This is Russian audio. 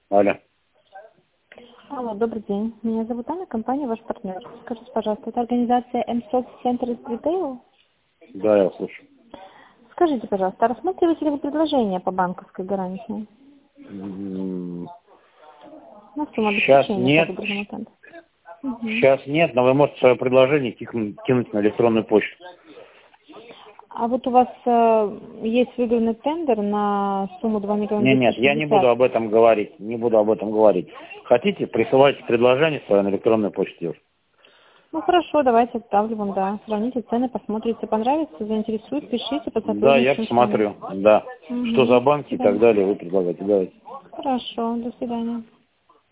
Алло. Алло, добрый день. Меня зовут Анна, компания «Ваш партнер». Скажите, пожалуйста, это организация МСОК Center Retail? Да, я слушаю. Скажите, пожалуйста, а рассматриваете ли вы предложение по банковской гарантии? На сумму Сейчас обеспечения нет. по выигранному тендеру. Сейчас нет, но вы можете свое предложение кинуть на электронную почту. А вот у вас есть выигранный тендер на сумму 2 миллиона Нет, я не буду 260. об этом говорить. Не буду об этом говорить. Хотите, присылайте предложение свое на электронную почту. Ну хорошо, давайте отправлю вам, да. Сравните цены, посмотрите, понравится, заинтересует, пишите, Да, я посотрудничаем с вами. посмотрю. Да. Что за До банки и так свидания. далее, вы предлагаете. Давайте. Хорошо, до свидания.